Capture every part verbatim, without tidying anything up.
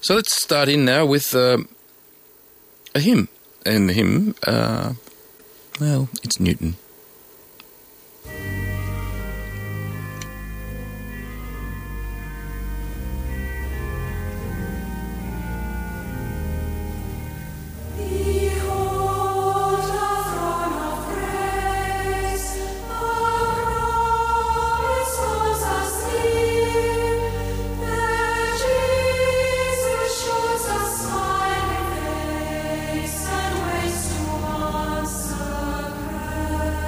So let's start in now with uh, a hymn. And the hymn, uh, well, it's Newton. Face and ways to answer prayer.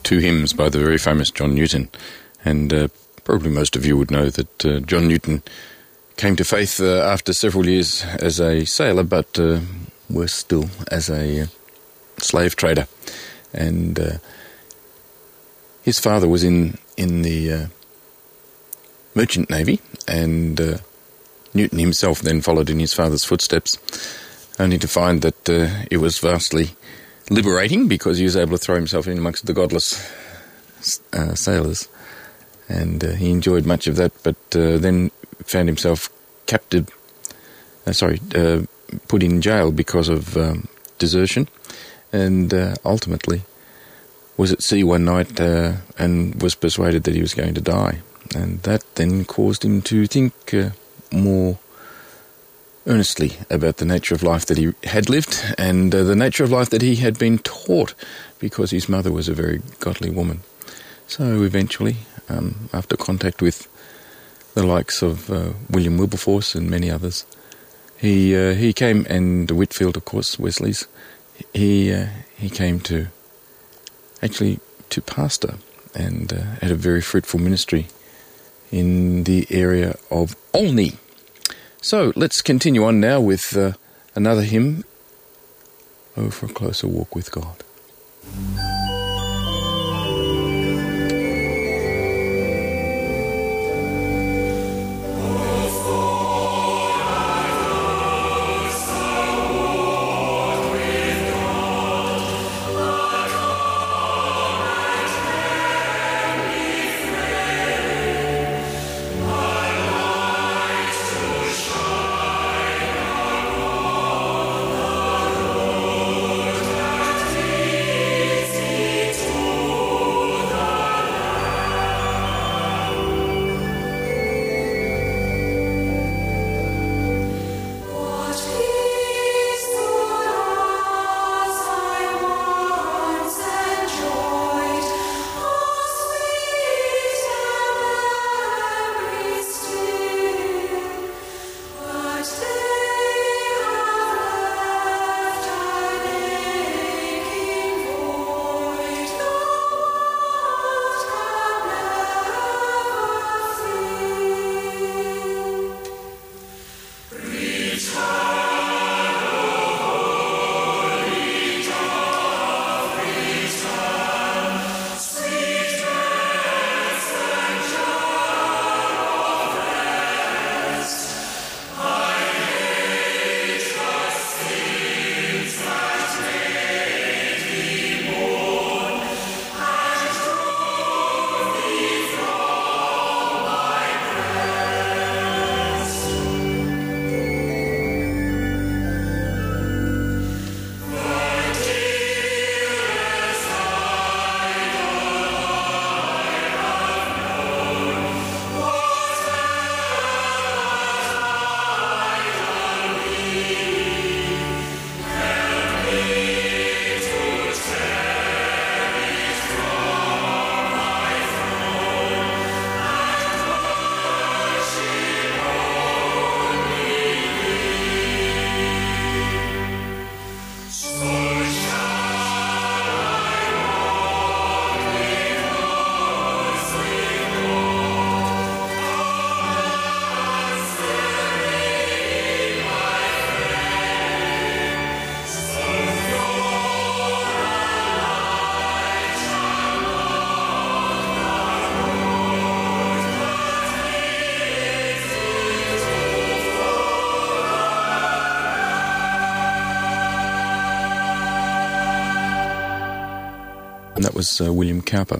two hymns by the very famous John Newton. And uh, probably most of you would know that uh, John Newton came to faith uh, after several years as a sailor, but uh, worse still, as a uh, slave trader. And uh, his father was in, in the uh, merchant navy, and uh, Newton himself then followed in his father's footsteps, only to find that uh, it was vastly liberating because he was able to throw himself in amongst the godless uh, sailors. And uh, he enjoyed much of that, but uh, then found himself captive, uh, sorry, uh, put in jail because of um, desertion, and uh, ultimately was at sea one night uh, and was persuaded that he was going to die. And that then caused him to think uh, more earnestly about the nature of life that he had lived and uh, the nature of life that he had been taught, because his mother was a very godly woman. So eventually, um, after contact with the likes of uh, William Wilberforce and many others, he uh, he came, and Whitefield, of course, Wesley's, he uh, he came to actually to pastor and uh, had a very fruitful ministry in the area of Olney. So let's continue on now with uh, another hymn, Oh, for a Closer Walk with God. And that was uh, William Cowper.